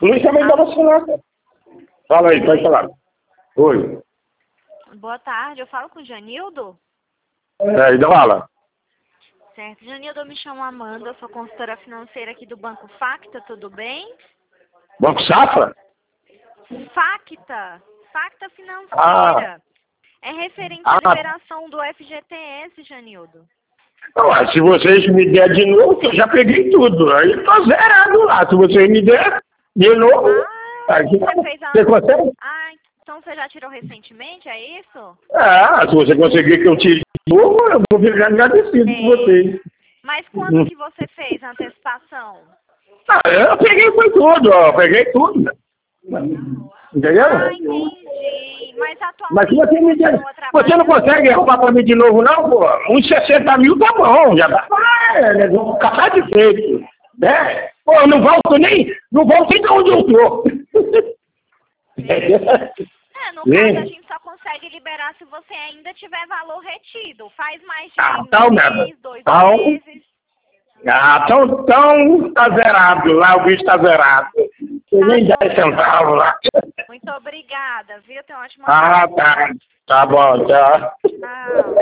Luiz também dá celular. Fala aí, pode falar. Oi. Boa tarde, eu falo com o Janildo? É, então fala. Certo, Janildo, eu me chamo Amanda, eu sou consultora financeira aqui do Banco Facta, tudo bem? Banco Safra? Facta Financeira. É referente à liberação do FGTS, Janildo. Não, se vocês me der de novo, que eu já peguei tudo. Aí eu tô zerado lá. Se vocês me der de novo, você fez você consegue? Então você já tirou recentemente, é isso? Se você conseguir que eu tire de novo, eu vou ficar agradecido por vocês. Mas quando que você fez a antecipação? Eu peguei foi tudo, ó. Peguei tudo. Entendeu? Entendi. Mas atualmente Mas se você me der, você não consegue arrumar pra mim de novo, não, pô? Uns 60 mil tá bom, já tá. Vou ficar satisfeito. Né? Pô, eu não volto nem de onde eu tô. No caso, a gente só consegue liberar se você ainda tiver valor retido. Faz mais de um mês, 2 meses. Então tá zerado. Lá o bicho tá zerado. Nem 10 centavos lá. Muito obrigada, viu? Tenha uma ótima Tá bom, tchau. Tchau.